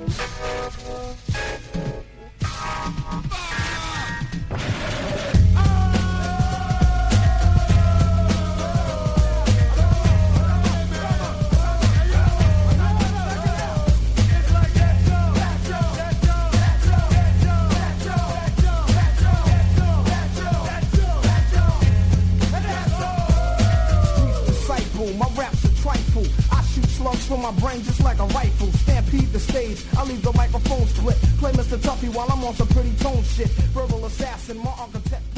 From my brain just like a rifle, stampede the stage. I leave the microphone split. Play Mr. Tuffy while I'm on some pretty tone shit. Verbal assassin, my architect.